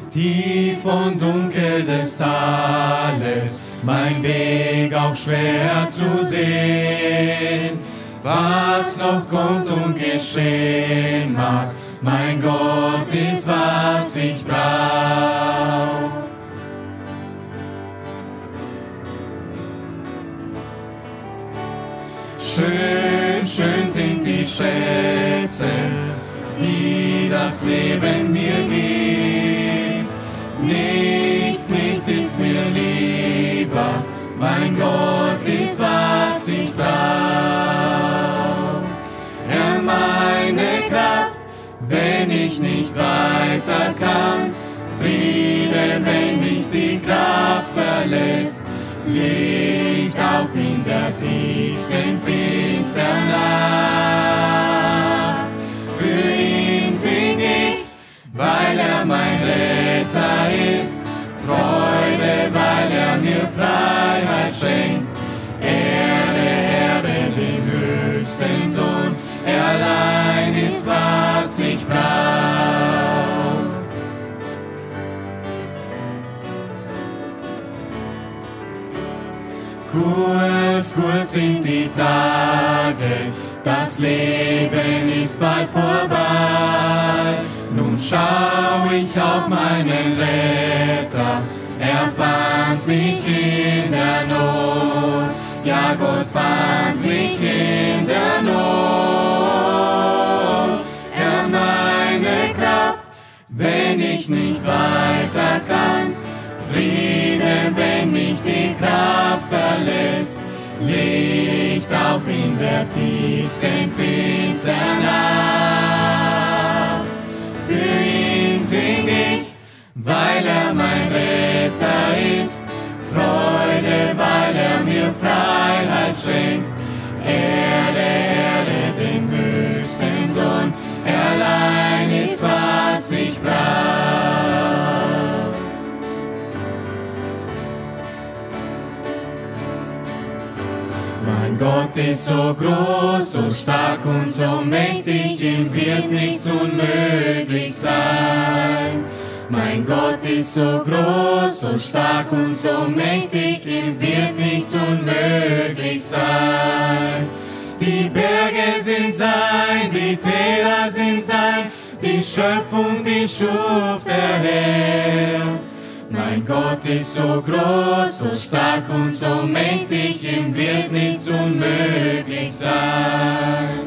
Tief und dunkel des Tales, mein Weg auch schwer zu sehen. Was noch kommt und geschehen mag, mein Gott ist, was ich brauch. Schön, schön sind die Schätze, die das Leben mir gibt. Nichts, nichts ist mir lieber, mein Gott ist, was ich brauch. Er meine Kraft, wenn ich nicht weiter kann. Friede, wenn mich die Kraft verlässt. Licht auch in der tiefsten finstern Nacht. Für ihn sing ich, weil er mein Retter ist. Freude, weil er mir Freiheit schenkt. Ehre, Ehre dem höchsten Sohn. Er allein ist, was ich brauch. Kurz, kurz sind die Tage, das Leben ist bald vorbei. Nun schau ich auf meinen Retter, er fand mich in der Not. Ja, Gott fand mich in der Not. Er meine Kraft, wenn ich nicht weiter kann. Friede, wenn mich die Kraft verlässt. Licht auch in der tiefsten finstern Nacht. Für ihn sing ich, weil er mein Retter ist. Freude, weil er mir Freiheit schenkt. Ehre, Ehre dem höchsten Sohn. Er allein ist, was ich brauch. Mein Gott ist so groß, so stark und so mächtig, ihm wird nichts unmöglich sein. Mein Gott ist so groß, so stark und so mächtig, ihm wird nichts unmöglich sein. Die Berge sind sein, die Täler sind sein, die Schöpfung, die schuf der Herr. Mein Gott ist so groß, so stark und so mächtig, ihm wird nichts unmöglich sein.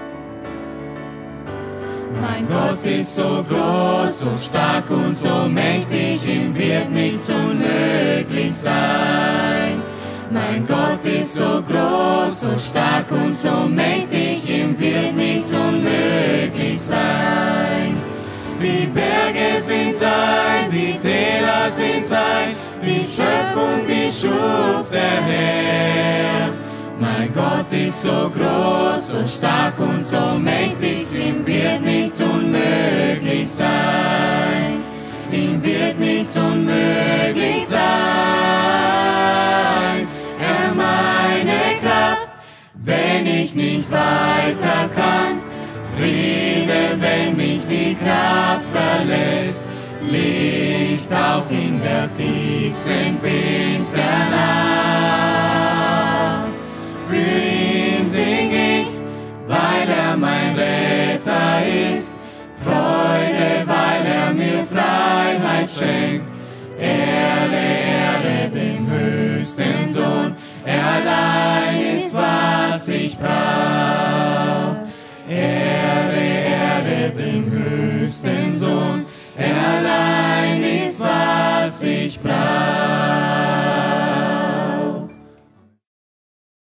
Mein Gott ist so groß, so stark und so mächtig, ihm wird nichts unmöglich sein. Mein Gott ist so groß, so stark und so mächtig, ihm wird nichts unmöglich sein. Die Berge sind sein, die Täler sind sein, die Schöpfung, die schuf der Herr. Mein Gott ist so groß, so stark und so mächtig, ihm wird nichts unmöglich sein. Ihm wird nichts unmöglich sein. Er meine Kraft, wenn ich nicht weiter kann. Friede, wenn mich die Kraft verlässt. Licht auch in der tiefsten finstern Nacht.